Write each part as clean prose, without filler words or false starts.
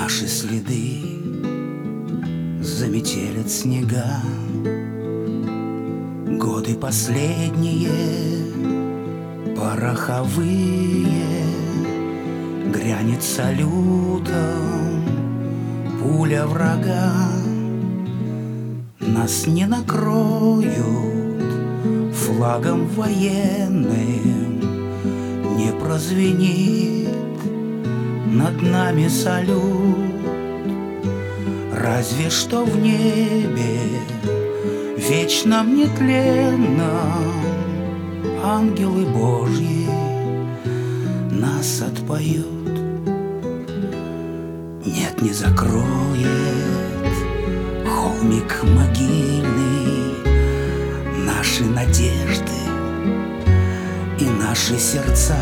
Наши следы заметелят снега, годы последние, пороховые. Грянет салютом пуля врага. Нас не накроют флагом военным, не прозвенит над нами салют. Разве что в небе вечном нетленном ангелы Божьи нас отпоют. Нет, не закроет холмик могильный наши надежды и наши сердца.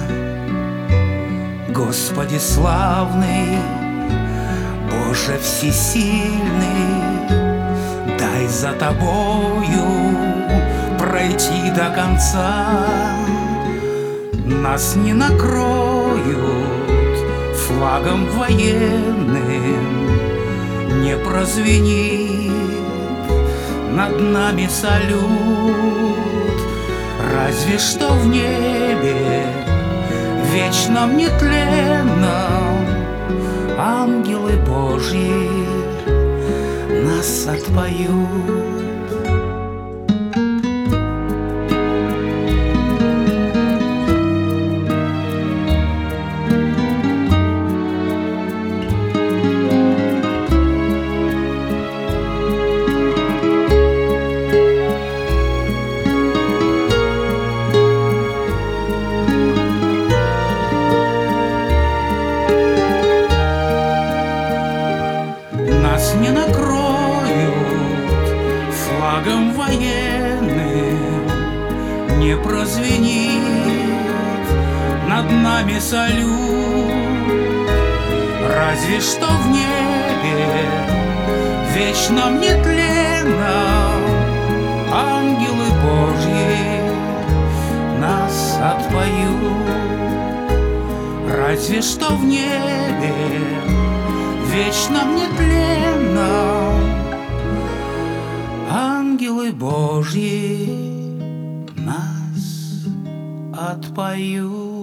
Господи славный, Боже всесильный, дай за Тобою пройти до конца. Нас не накроют флагом военным, не прозвенит над нами салют. Разве что в небе вечном нетленном ангелы Божьи нас отпоют. Нас не накроют флагом военным, не прозвенит над нами салют. Разве что в небе вечном нетленном ангелы Божьи нас отпоют. Разве что в небе вечном нетленном ангелы Божьи нас отпоют.